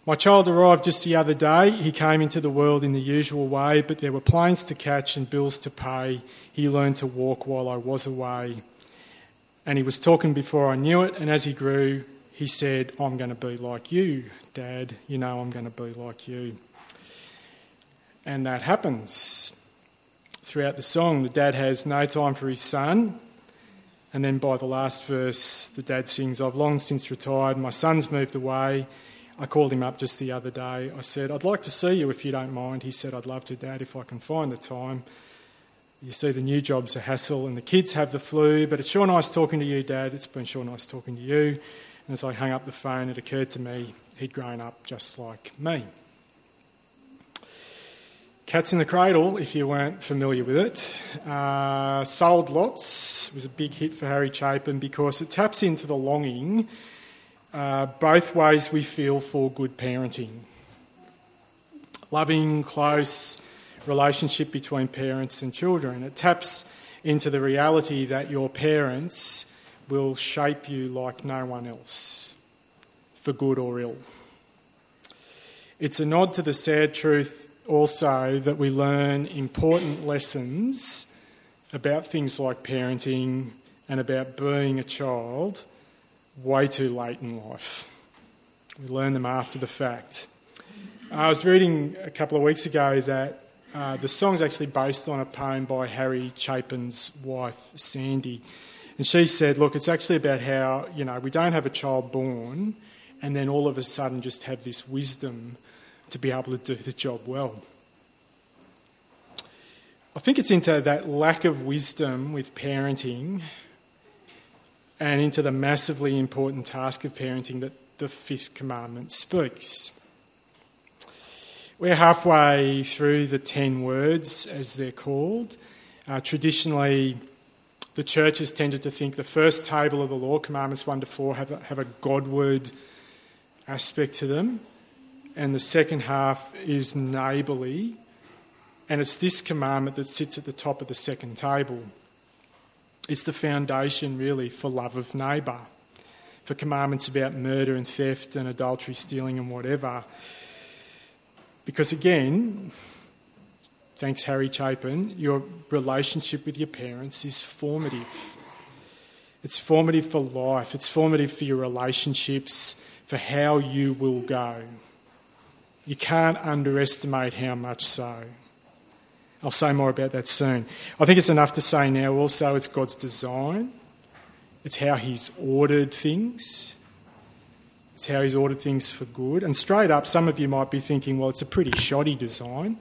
My child arrived just the other day. He came into the world in the usual way, but there were planes to catch and bills to pay. He learned to walk while I was away. And he was talking before I knew it, and as he grew, he said, I'm going to be like you, Dad. You know I'm going to be like you. And that happens. Throughout the song, the dad has no time for his son. And then by the last verse, the dad sings, I've long since retired, my son's moved away. I called him up just the other day. I said, I'd like to see you if you don't mind. He said, I'd love to, Dad, if I can find the time. You see, the new job's a hassle and the kids have the flu, but it's sure nice talking to you, Dad. It's been sure nice talking to you. And as I hung up the phone, it occurred to me he'd grown up just like me. Cats in the Cradle, if you weren't familiar with it, sold lots. It was a big hit for Harry Chapin because it taps into the longing both ways we feel for good parenting. Loving, close relationship between parents and children. It taps into the reality that your parents will shape you like no one else, for good or ill. It's a nod to the sad truth also that we learn important lessons about things like parenting and about being a child way too late in life. We learn them after the fact. I was reading a couple of weeks ago that the song's actually based on a poem by Harry Chapin's wife, Sandy. And she said, look, it's actually about how, we don't have a child born and then all of a sudden just have this wisdom to be able to do the job well. I think it's into that lack of wisdom with parenting and into the massively important task of parenting that the fifth commandment speaks. We're halfway through the 10 words, as they're called. Traditionally, the church has tended to think the first table of the law, commandments 1 to 4, have a Godward aspect to them, and the second half is neighbourly, and it's this commandment that sits at the top of the second table. It's the foundation, really, for love of neighbour, for commandments about murder and theft and adultery, stealing and whatever. Because again, thanks Harry Chapin, your relationship with your parents is formative. It's formative for life. It's formative for your relationships, for how you will go. You can't underestimate how much so. I'll say more about that soon. I think it's enough to say now also it's God's design. It's how he's ordered things. It's how he's ordered things for good. And straight up, some of you might be thinking, well, it's a pretty shoddy design.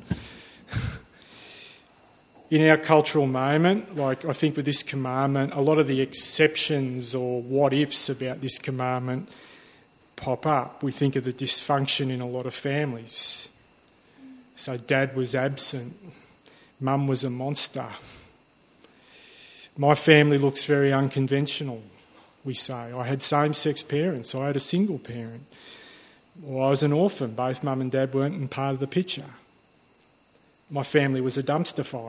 In our cultural moment, like I think with this commandment, a lot of the exceptions or what-ifs about this commandment pop up. We think of the dysfunction in a lot of families. So Dad was absent. Mum was a monster. My family looks very unconventional, we say. I had same-sex parents. I had a single parent. Well, I was an orphan. Both Mum and Dad weren't part of the picture. My family was a dumpster fire.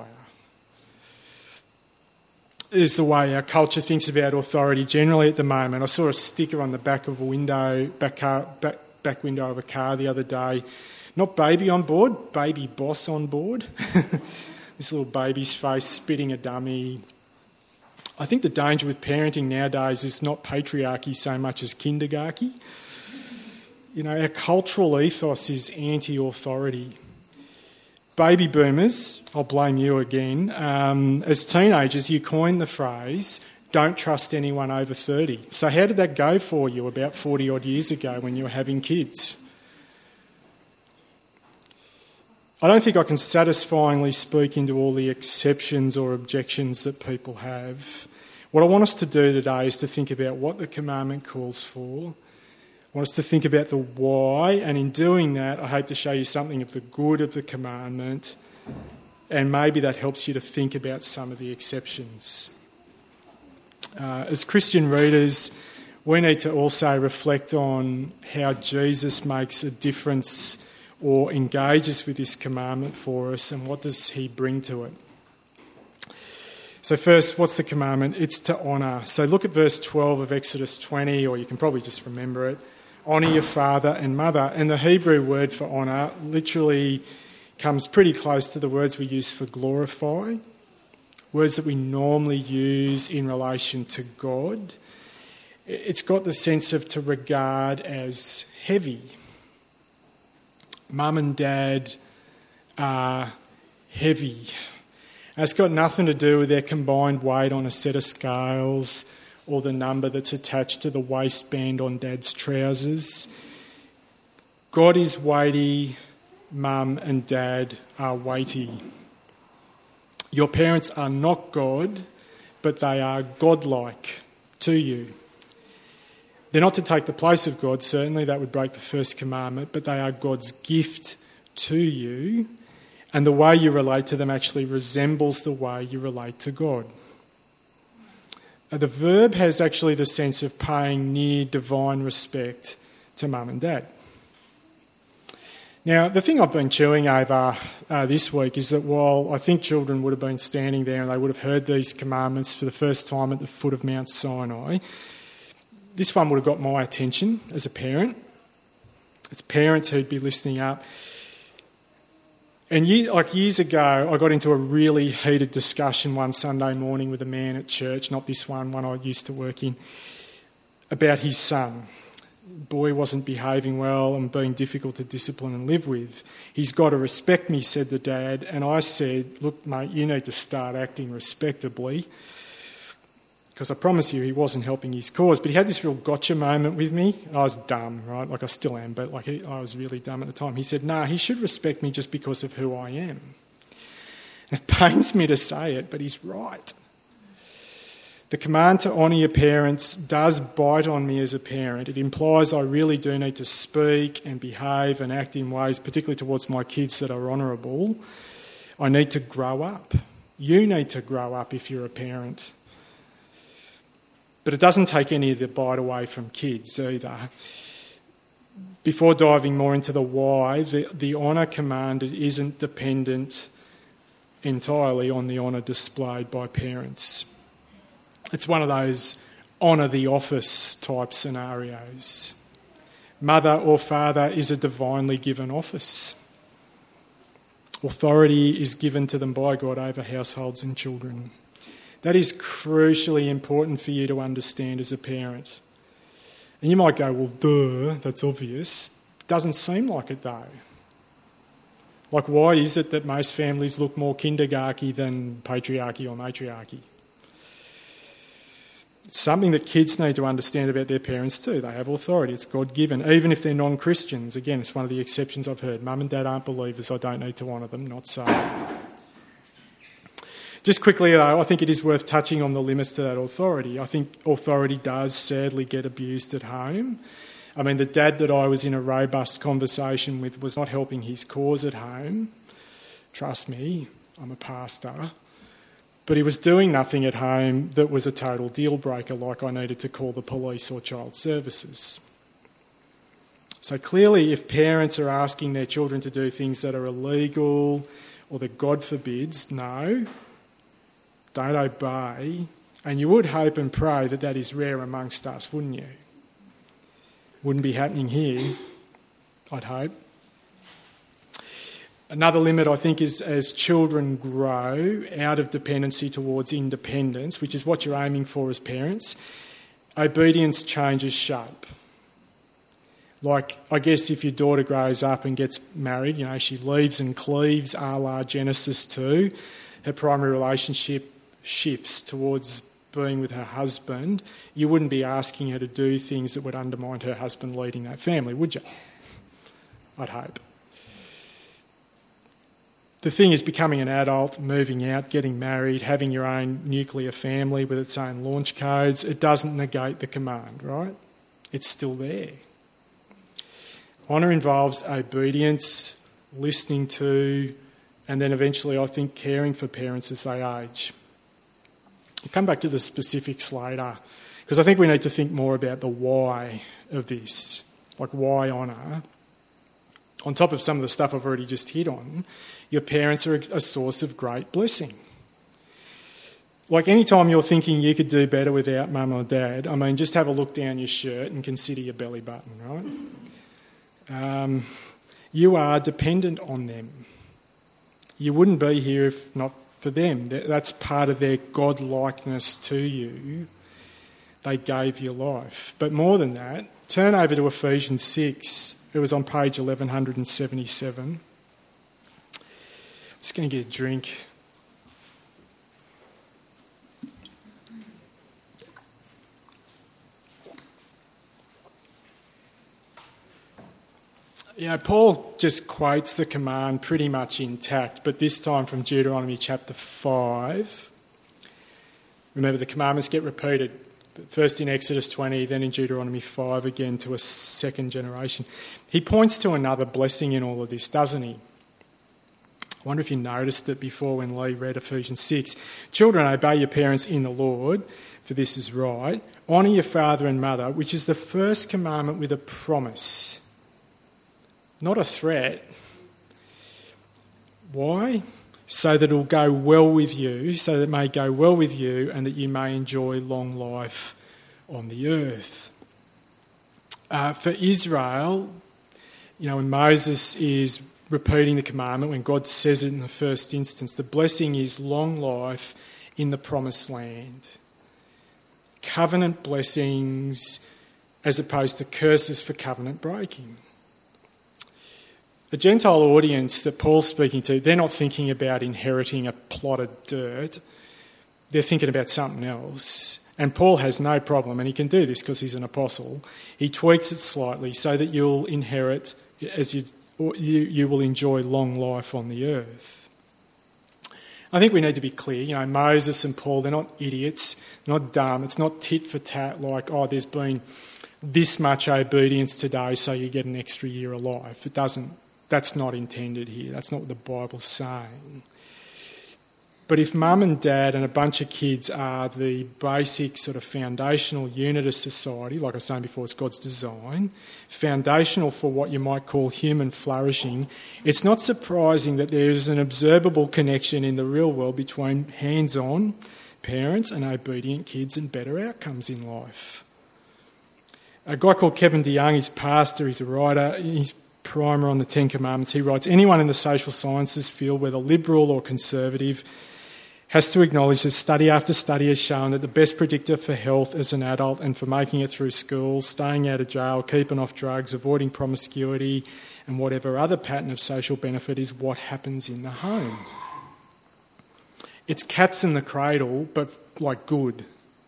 Is the way our culture thinks about authority generally at the moment. I saw a sticker on the back of a window, back window of a car the other day. Not baby on board, baby boss on board. This little baby's face spitting a dummy. I think the danger with parenting nowadays is not patriarchy so much as kindergarchy. Our cultural ethos is anti-authority. Baby boomers, I'll blame you again, as teenagers you coined the phrase, don't trust anyone over 30. So how did that go for you about 40 odd years ago when you were having kids? I don't think I can satisfyingly speak into all the exceptions or objections that people have. What I want us to do today is to think about what the commandment calls for. I want us to think about the why, and in doing that, I hope to show you something of the good of the commandment, and maybe that helps you to think about some of the exceptions. As Christian readers, we need to also reflect on how Jesus makes a difference or engages with this commandment for us, and what does he bring to it. So first, what's the commandment? It's to honour. So look at verse 12 of Exodus 20, or you can probably just remember it. honour your father and mother. And the Hebrew word for honour literally comes pretty close to the words we use for glorify, words that we normally use in relation to God. It's got the sense of to regard as heavy. Mum and dad are heavy. And it's got nothing to do with their combined weight on a set of scales or the number that's attached to the waistband on dad's trousers. God is weighty, mum and dad are weighty. Your parents are not God, but they are godlike to you. They're not to take the place of God, certainly, that would break the first commandment, but they are God's gift to you, and the way you relate to them actually resembles the way you relate to God. The verb has actually the sense of paying near divine respect to mum and dad. Now, the thing I've been chewing over this week is that while I think children would have been standing there and they would have heard these commandments for the first time at the foot of Mount Sinai, this one would have got my attention as a parent. It's parents who'd be listening up. And years ago, I got into a really heated discussion one Sunday morning with a man at church, not this one I used to work in, about his son. The boy wasn't behaving well and being difficult to discipline and live with. He's got to respect me, said the dad. And I said, look, mate, you need to start acting respectably. Because I promise you he wasn't helping his cause. But he had this real gotcha moment with me. I was dumb, right? Like I still am, but I was really dumb at the time. He said, no, he should respect me just because of who I am. And it pains me to say it, but he's right. The command to honour your parents does bite on me as a parent. It implies I really do need to speak and behave and act in ways, particularly towards my kids, that are honourable. I need to grow up. You need to grow up if you're a parent. But it doesn't take any of the bite away from kids either. Before diving more into the why, the honour commanded isn't dependent entirely on the honour displayed by parents. It's one of those honour the office type scenarios. Mother or father is a divinely given office. Authority is given to them by God over households and children. That is crucially important for you to understand as a parent. And you might go, well, duh, that's obvious. Doesn't seem like it though. Like, why is it that most families look more kindergarten than patriarchy or matriarchy? It's something that kids need to understand about their parents too. They have authority. It's God-given, even if they're non-Christians. Again, it's one of the exceptions I've heard. Mum and dad aren't believers. I don't need to honour them. Not so. Just quickly, though, I think it is worth touching on the limits to that authority. I think authority does sadly get abused at home. I mean, the dad that I was in a robust conversation with was not helping his cause at home. Trust me, I'm a pastor. But he was doing nothing at home that was a total deal breaker, like I needed to call the police or child services. So clearly, if parents are asking their children to do things that are illegal or that God forbids, no, don't obey. And you would hope and pray that that is rare amongst us, wouldn't you? Wouldn't be happening here, I'd hope. Another limit, I think, is as children grow out of dependency towards independence, which is what you're aiming for as parents, obedience changes shape. Like, I guess if your daughter grows up and gets married, she leaves and cleaves a la Genesis 2, her primary relationship shifts towards being with her husband. You wouldn't be asking her to do things that would undermine her husband leading that family, would you? I'd hope. The thing is, becoming an adult, moving out, getting married, having your own nuclear family with its own launch codes, it doesn't negate the command, right? It's still there. Honour involves obedience, listening to, and then eventually, I think, caring for parents as they age. I'll come back to the specifics later, because I think we need to think more about the why of this, like why honour. On top of some of the stuff I've already just hit on, your parents are a source of great blessing. Like any time you're thinking you could do better without mum or dad, I mean, just have a look down your shirt and consider your belly button, right? You are dependent on them. You wouldn't be here if not for them. That's part of their God-likeness to you. They gave you life. But more than that, turn over to Ephesians 6. It was on page 1177. I'm just going to get a drink. Yeah, Paul just quotes the command pretty much intact, but this time from Deuteronomy chapter 5. Remember, the commandments get repeated, first in Exodus 20, then in Deuteronomy 5 again to a second generation. He points to another blessing in all of this, doesn't he? I wonder if you noticed it before when Lee read Ephesians 6. Children, obey your parents in the Lord, for this is right. Honour your father and mother, which is the first commandment with a promise. Not a threat. Why? So that it'll go well with you, so that it may go well with you and that you may enjoy long life on the earth. For Israel, when Moses is repeating the commandment, when God says it in the first instance, the blessing is long life in the promised land. Covenant blessings as opposed to curses for covenant breaking. The Gentile audience that Paul's speaking to, they're not thinking about inheriting a plot of dirt. They're thinking about something else. And Paul has no problem, and he can do this because he's an apostle. He tweaks it slightly so that you'll inherit, as you will enjoy long life on the earth. I think we need to be clear. Moses and Paul, they're not idiots, not dumb. It's not tit for tat like, there's been this much obedience today, so you get an extra year of life. It doesn't. That's not intended here. That's not what the Bible's saying. But if mum and dad and a bunch of kids are the basic sort of foundational unit of society, like I was saying before, it's God's design, foundational for what you might call human flourishing, it's not surprising that there's an observable connection in the real world between hands-on parents and obedient kids and better outcomes in life. A guy called Kevin DeYoung, he's a pastor, he's a writer, he's primer on the Ten Commandments. He writes, anyone in the social sciences field, whether liberal or conservative, has to acknowledge that study after study has shown that the best predictor for health as an adult and for making it through school, staying out of jail, keeping off drugs, avoiding promiscuity and whatever other pattern of social benefit is what happens in the home. It's cats in the cradle, but like good.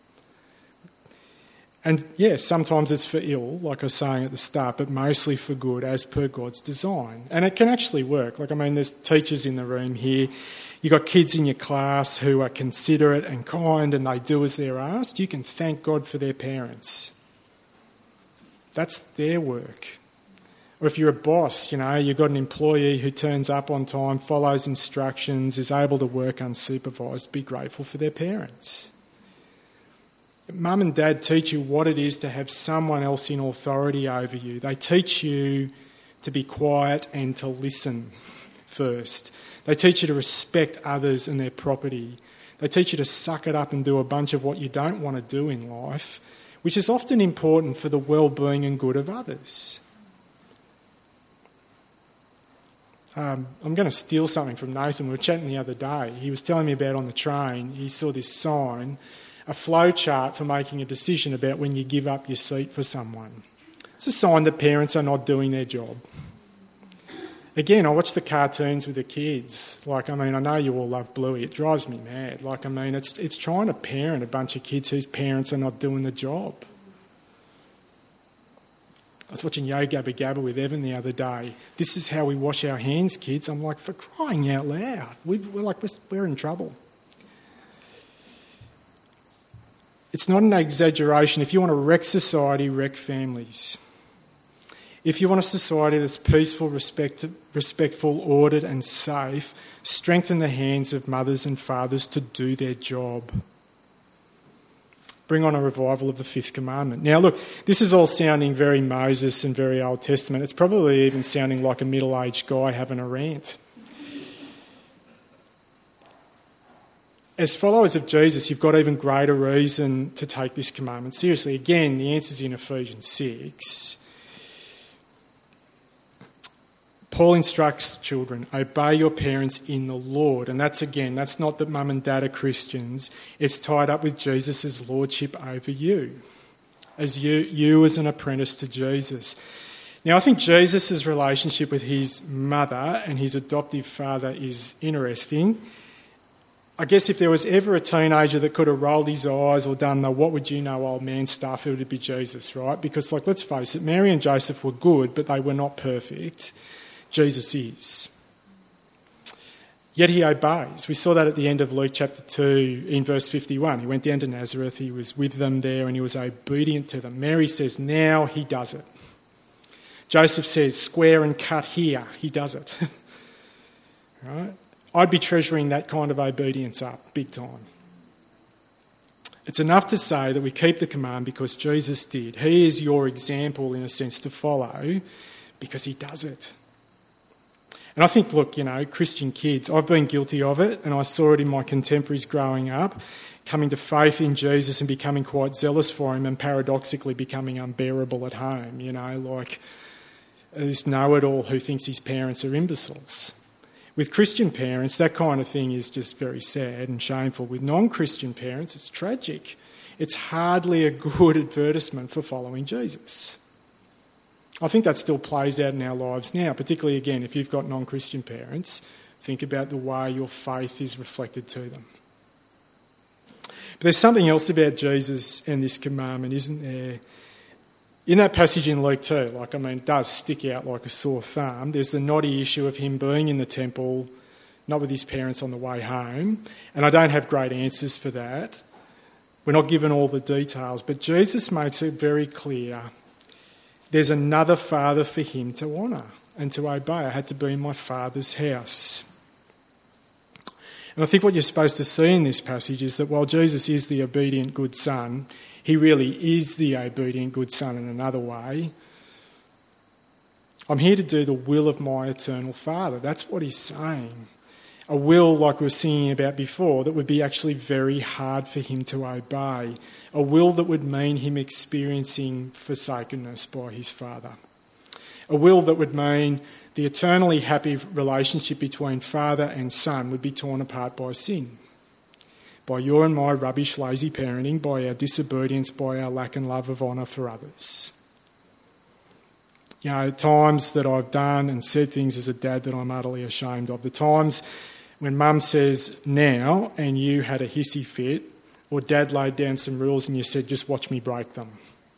And sometimes it's for ill, like I was saying at the start, but mostly for good as per God's design. And it can actually work. There's teachers in the room here. You've got kids in your class who are considerate and kind and they do as they're asked. You can thank God for their parents. That's their work. Or if you're a boss, you've got an employee who turns up on time, follows instructions, is able to work unsupervised, be grateful for their parents. Mum and dad teach you what it is to have someone else in authority over you. They teach you to be quiet and to listen first. They teach you to respect others and their property. They teach you to suck it up and do a bunch of what you don't want to do in life, which is often important for the well-being and good of others. I'm going to steal something from Nathan. We were chatting the other day. He was telling me about on the train, he saw this sign, a flow chart for making a decision about when you give up your seat for someone. It's a sign that parents are not doing their job. Again, I watch the cartoons with the kids. I know you all love Bluey. It drives me mad. It's trying to parent a bunch of kids whose parents are not doing the job. I was watching Yo Gabba Gabba with Evan the other day. This is how we wash our hands, kids. I'm like, for crying out loud. We're in trouble. It's not an exaggeration. If you want to wreck society, wreck families. If you want a society that's peaceful, respectful, ordered and safe, strengthen the hands of mothers and fathers to do their job. Bring on a revival of the fifth commandment. Now look, this is all sounding very Moses and very Old Testament. It's probably even sounding like a middle-aged guy having a rant. as followers of Jesus, you've got even greater reason to take this commandment seriously. Again, the answer's in Ephesians 6. Paul instructs children, obey your parents in the Lord. And that's not that mum and dad are Christians. It's tied up with Jesus' lordship over you, as you as an apprentice to Jesus. Now, I think Jesus' relationship with his mother and his adoptive father is interesting. I guess if there was ever a teenager that could have rolled his eyes or done the what would you know old man stuff, it would be Jesus, right? Because, let's face it, Mary and Joseph were good, but they were not perfect. Jesus is. Yet he obeys. We saw that at the end of Luke chapter 2 in verse 51. He went down to Nazareth, he was with them there, and he was obedient to them. Mary says, now he does it. Joseph says, square and cut here, he does it. Right? I'd be treasuring that kind of obedience up, big time. It's enough to say that we keep the command because Jesus did. He is your example, in a sense, to follow because he does it. And I think, Christian kids, I've been guilty of it, and I saw it in my contemporaries growing up, coming to faith in Jesus and becoming quite zealous for him and paradoxically becoming unbearable at home, like this know-it-all who thinks his parents are imbeciles. With Christian parents, that kind of thing is just very sad and shameful. With non-Christian parents, it's tragic. It's hardly a good advertisement for following Jesus. I think that still plays out in our lives now, particularly, again, if you've got non-Christian parents, think about the way your faith is reflected to them. But there's something else about Jesus and this commandment, isn't there? In that passage in Luke 2, it does stick out like a sore thumb. There's the knotty issue of him being in the temple, not with his parents on the way home, and I don't have great answers for that. We're not given all the details, but Jesus makes it very clear there's another father for him to honour and to obey. I had to be in my father's house. And I think what you're supposed to see in this passage is that while Jesus is the obedient good son, he really is the obedient good son in another way. I'm here to do the will of my eternal Father. That's what he's saying. A will, like we were singing about before, that would be actually very hard for him to obey. A will that would mean him experiencing forsakenness by his Father. A will that would mean the eternally happy relationship between father and son would be torn apart by sin. By your and my rubbish, lazy parenting, by our disobedience, by our lack and love of honour for others. Times that I've done and said things as a dad that I'm utterly ashamed of. The times when mum says now and you had a hissy fit, or dad laid down some rules and you said, just watch me break them.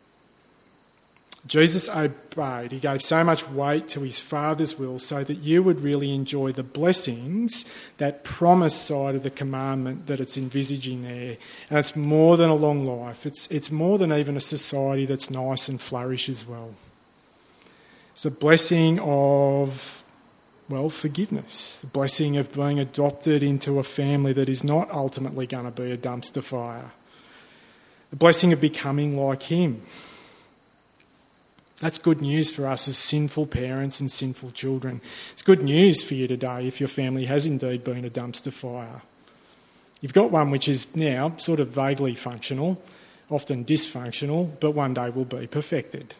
Jesus obeyed. He gave so much weight to his Father's will so that you would really enjoy the blessings, that promised side of the commandment that it's envisaging there. And it's more than a long life. It's more than even a society that's nice and flourish as well. It's the blessing of, forgiveness. The blessing of being adopted into a family that is not ultimately going to be a dumpster fire. The blessing of becoming like him. That's good news for us as sinful parents and sinful children. It's good news for you today if your family has indeed been a dumpster fire. You've got one which is now sort of vaguely functional, often dysfunctional, but one day will be perfected.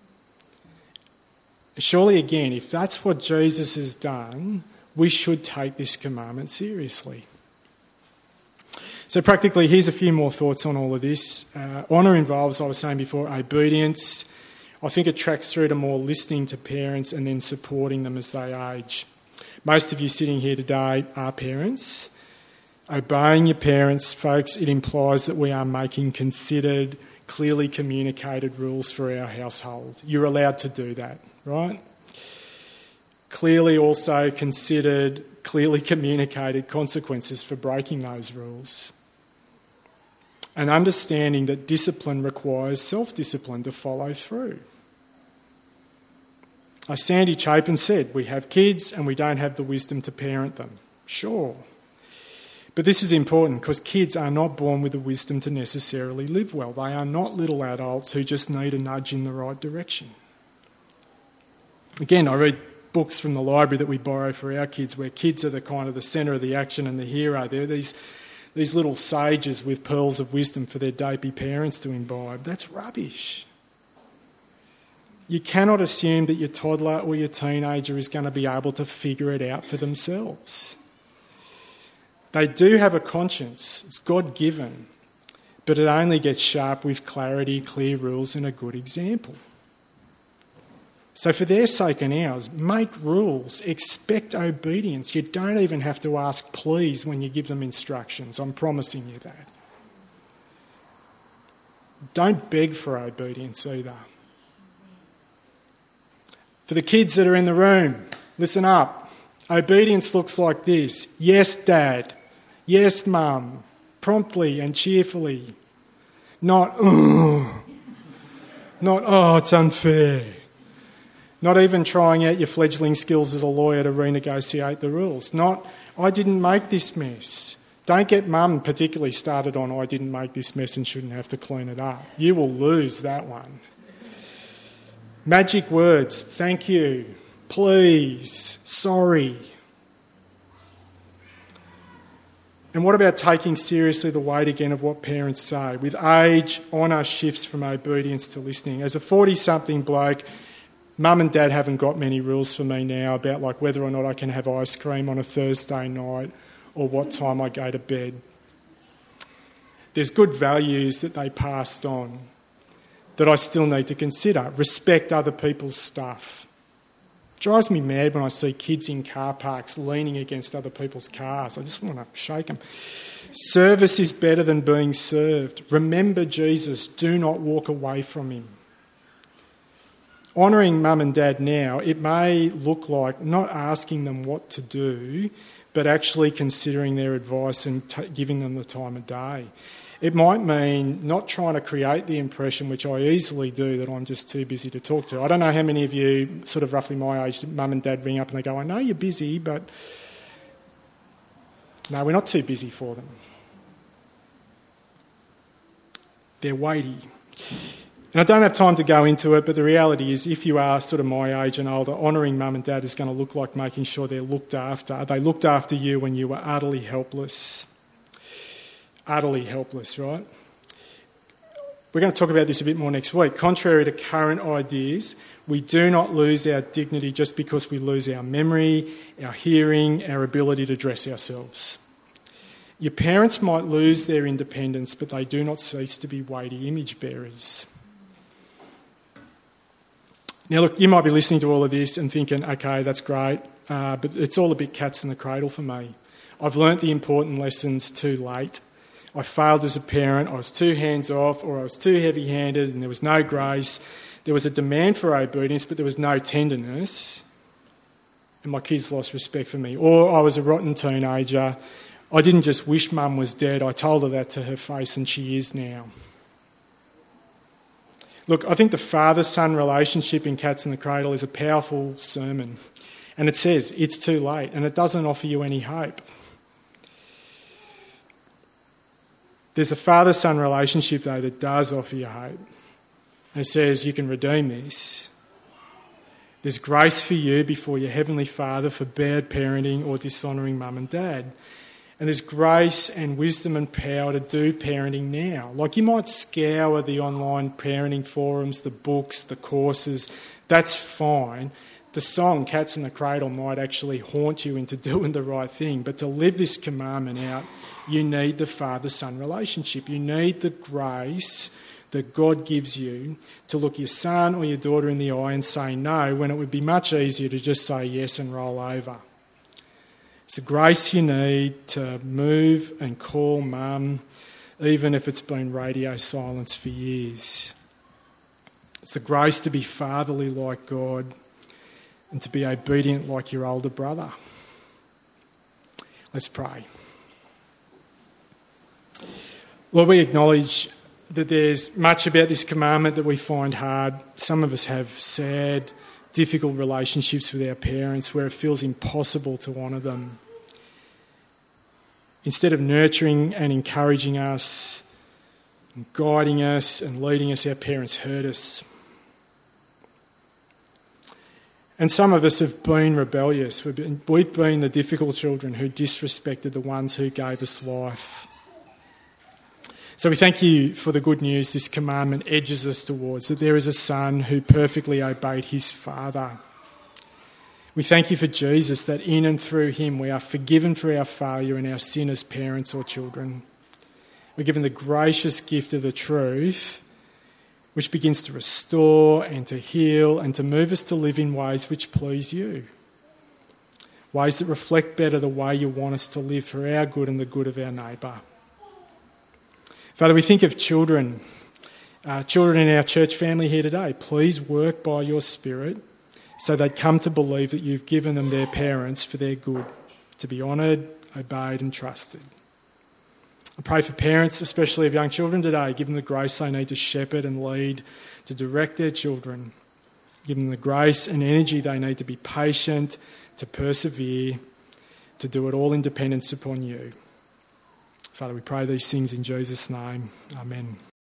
Surely again, if that's what Jesus has done, we should take this commandment seriously. So practically, here's a few more thoughts on all of this. Honour involves, I was saying before, obedience. I think it tracks through to more listening to parents and then supporting them as they age. Most of you sitting here today are parents. Obeying your parents, folks, it implies that we are making considered, clearly communicated rules for our household. You're allowed to do that, right? Clearly also considered, clearly communicated consequences for breaking those rules. And understanding that discipline requires self-discipline to follow through. As Sandy Chapin said, we have kids and we don't have the wisdom to parent them. Sure. But this is important because kids are not born with the wisdom to necessarily live well. They are not little adults who just need a nudge in the right direction. Again, I read books from the library that we borrow for our kids where kids are the kind of the centre of the action and the hero. They're these these little sages with pearls of wisdom for their dopey parents to imbibe. That's rubbish. You cannot assume that your toddler or your teenager is going to be able to figure it out for themselves. They do have a conscience. It's God-given. But it only gets sharp with clarity, clear rules and a good example. So for their sake and ours, make rules, expect obedience. You don't even have to ask please when you give them instructions. I'm promising you that. Don't beg for obedience either. For the kids that are in the room, listen up. Obedience looks like this. Yes, Dad. Yes, Mum. Promptly and cheerfully. Not, oh, it's unfair. Not even trying out your fledgling skills as a lawyer to renegotiate the rules. Not, I didn't make this mess. Don't get Mum particularly started on, I didn't make this mess and shouldn't have to clean it up. You will lose that one. Magic words, thank you, please, sorry. And what about taking seriously the weight again of what parents say? With age, honour shifts from obedience to listening. As a 40-something bloke, Mum and Dad haven't got many rules for me now about like whether or not I can have ice cream on a Thursday night or what time I go to bed. There's good values that they passed on that I still need to consider. Respect other people's stuff. Drives me mad when I see kids in car parks leaning against other people's cars. I just want to shake them. Service is better than being served. Remember Jesus. Do not walk away from him. Honouring Mum and Dad now, it may look like not asking them what to do, but actually considering their advice and giving them the time of day. It might mean not trying to create the impression, which I easily do, that I'm just too busy to talk to. I don't know how many of you, sort of roughly my age, Mum and Dad ring up and they go, I know you're busy, but no, we're not too busy for them. They're weighty. And I don't have time to go into it, but the reality is if you are sort of my age and older, honouring Mum and Dad is going to look like making sure they're looked after. They looked after you when you were utterly helpless. Utterly helpless, right? We're going to talk about this a bit more next week. Contrary to current ideas, we do not lose our dignity just because we lose our memory, our hearing, our ability to dress ourselves. Your parents might lose their independence, but they do not cease to be weighty image bearers. Now, look, you might be listening to all of this and thinking, okay, that's great, but it's all a bit cats in the cradle for me. I've learnt the important lessons too late. I failed as a parent, I was too hands-off, or I was too heavy-handed and there was no grace. There was a demand for obedience, but there was no tenderness. And my kids lost respect for me. Or I was a rotten teenager. I didn't just wish Mum was dead, I told her that to her face and she is now. Look, I think the father-son relationship in Cats in the Cradle is a powerful sermon. And it says it's too late and it doesn't offer you any hope. There's a father-son relationship, though, that does offer you hope. And it says you can redeem this. There's grace for you before your Heavenly Father for bad parenting or dishonouring Mum and Dad. And there's grace and wisdom and power to do parenting now. Like you might scour the online parenting forums, the books, the courses. That's fine. The song Cats in the Cradle might actually haunt you into doing the right thing. But to live this commandment out, you need the father-son relationship. You need the grace that God gives you to look your son or your daughter in the eye and say no, when it would be much easier to just say yes and roll over. It's the grace you need to move and call Mum, even if it's been radio silence for years. It's the grace to be fatherly like God and to be obedient like your older brother. Let's pray. Lord, we acknowledge that there's much about this commandment that we find hard. Some of us have sad, difficult relationships with our parents where it feels impossible to honour them. Instead of nurturing and encouraging us, and guiding us and leading us, our parents hurt us. And some of us have been rebellious. We've been the difficult children who disrespected the ones who gave us life. So we thank you for the good news this commandment edges us towards, that there is a son who perfectly obeyed his Father. We thank you for Jesus, that in and through him we are forgiven for our failure and our sin as parents or children. We're given the gracious gift of the truth, which begins to restore and to heal and to move us to live in ways which please you. Ways that reflect better the way you want us to live for our good and the good of our neighbour. Father, we think of children in our church family here today. Please work by your Spirit so they come to believe that you've given them their parents for their good, to be honoured, obeyed and trusted. I pray for parents, especially of young children today. Give them the grace they need to shepherd and lead, to direct their children. Give them the grace and energy they need to be patient, to persevere, to do it all in dependence upon you. Father, we pray these things in Jesus' name. Amen.